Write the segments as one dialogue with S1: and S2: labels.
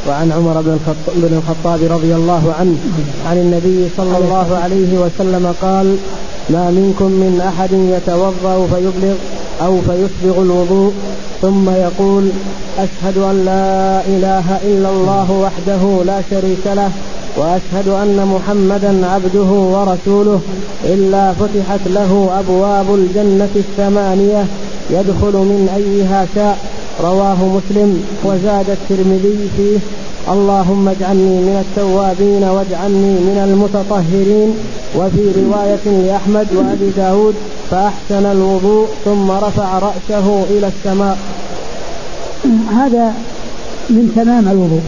S1: وعن عمر بن الخطاب رضي الله عنه عن النبي صلى الله عليه وسلم قال: ما منكم من أحد يتوضأ فيبلغ أو فيسبغ الوضوء ثم يقول: أشهد أن لا إله إلا الله وحده لا شريك له وأشهد أن محمدا عبده ورسوله إلا فتحت له أبواب الجنة 8 يدخل من أيها شاء. رواه مسلم. وزاد الترمذي فيه: اللهم اجعلني من التوابين واجعلني من المتطهرين. وفي رواية لأحمد وأبي داود: فأحسن الوضوء ثم رفع رأسه إلى السماء.
S2: هذا من تمام الوضوء.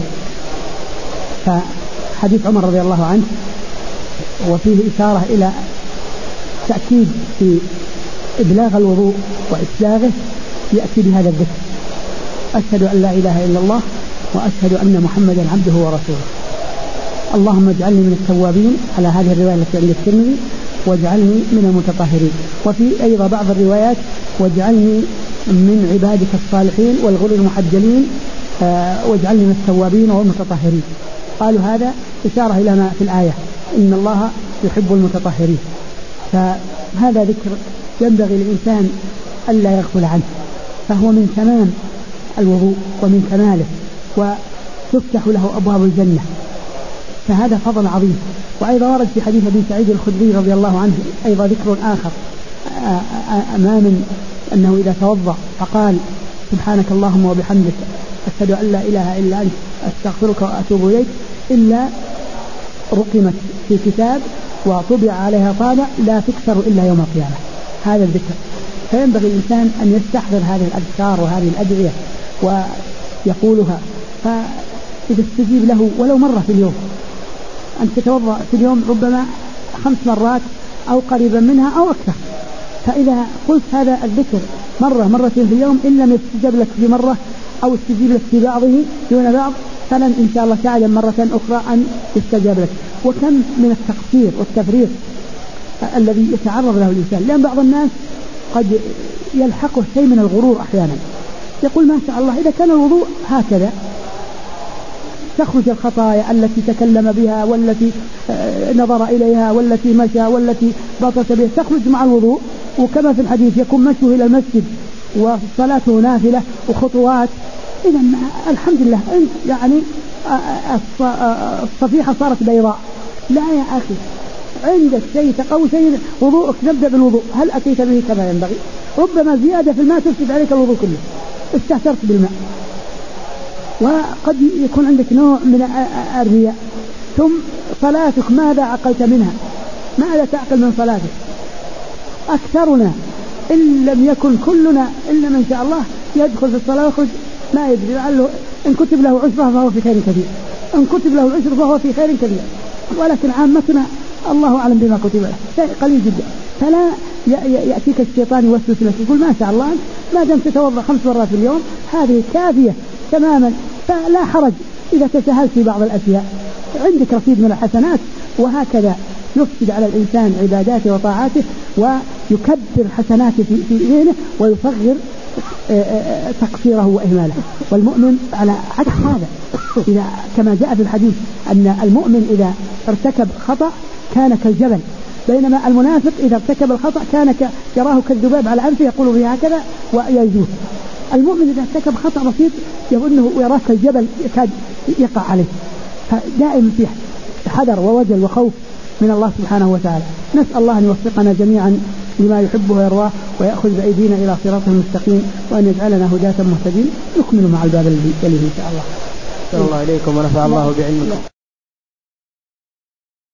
S2: فحديث عمر رضي الله عنه وفيه إشارة إلى تأكيد في إبلاغ الوضوء وإسباغه، يأتي بهذا الذكر: أشهد أن لا إله إلا الله وأشهد أن محمدا عبده ورسوله. اللهم اجعلني من التوابين على هذه الرواية التي عند الترمذي، واجعلني من المتطهرين. وفي أيضا بعض الروايات: واجعلني من عبادك الصالحين والغر المحجلين واجعلني من التوابين والمتطهرين. قالوا هذا إشارة إلى ما في الآية: إن الله يحب المتطهرين. فهذا ذكر ينبغي للإنسان ألا يغفل عنه، فهو من تمام الوضوء ومن كماله، وتفتح له أبواب الجنة، فهذا فضل عظيم. وأيضا ورد في حديث أبي سعيد الخدري رضي الله عنه أيضا ذكر آخر أمام أنه إذا توضأ فقال: سبحانك اللهم وبحمدك أشهد أن لا إله إلا أنت أستغفرك وأتوب إليك، إلا رقمت في كتاب وطبع عليها طابع لا تكسر إلا يوم القيامة. هذا الذكر. فينبغي الإنسان أن يستحضر هذه الأذكار وهذه الأدعية ويقولها، فإذا استجيب له ولو مرة في اليوم. أن تتوضأ في اليوم ربما 5 مرات أو قريبا منها أو أكثر، فإذا قلت هذا الذكر مرتين في اليوم، إن لم يستجب لك في مرة أو استجيب لك في بعضه دون بعض، فلن إن شاء الله تعالى مرة أخرى أن يستجاب لك. وكم من التقصير والتفريط الذي يتعرض له الإنسان، لأن بعض الناس قد يلحقه شيء من الغرور أحيانا، يقول ما شاء الله إذا كان الوضوء هكذا تخرج الخطايا التي تكلم بها والتي نظر إليها والتي مشى والتي بطس بها تخرج مع الوضوء، وكما في الحديث يكون مشيه إلى المسجد وصلاته نافلة وخطوات. إذا الحمد لله يعني الصفيحة صارت بيضاء. لا يا أخي، عندك شيء تقوي شيء وضوءك، نبدأ بالوضوء. هل أتيت به كما ينبغي؟ ربما زيادة في الماء تفسد عليك الوضوء كله، استهترت بالماء. وقد يكون عندك نوع من الرياء. ثم صلاتك ماذا عقلت منها؟ ماذا تعقل من صلاتك؟ أكثرنا إن لم يكن كلنا إلا من شاء الله يدخل في الصلاة ويخرج ما يدري، لعله إن كتب له عشرة فهو في خير كثير، إن كتب له العشر فهو في خير كثير، ولكن عامتنا الله أعلم بما كتب له شيء قليل جدا. فلا يأتيك الشيطان يوسوس لك يقول ما شاء الله ما دام تتوضأ 5 مرات في اليوم هذه كافية تماما، فلا حرج إذا تساهلت في بعض الأشياء، عندك رصيد من الحسنات. وهكذا يفسد على الإنسان عباداته وطاعاته ويكبر حسناته في ذهنه ويصغر تقصيره وإهماله. والمؤمن على عكس هذا، إذا كما جاء في الحديث أن المؤمن إذا ارتكب خطأ كان كالجبل، بينما المنافق إذا ارتكب الخطأ كان يراه كالذباب على أنفه يقول به هكذا ويجوز. المؤمن إذا ارتكب خطأ بسيط يظنه ويراه كالجبل يكاد يقع عليه. فدائما في حذر ووجل وخوف من الله سبحانه وتعالى. نسأل الله أن يوفقنا جميعا لما يحبه ويرضاه ويأخذ بأيدينا إلى صراطه المستقيم، وأن يجعلنا هداة مهتدين. نكمل مع الباب الذي يليه إن شاء الله.
S1: صلى الله عليكم ونفع الله بعلمكم.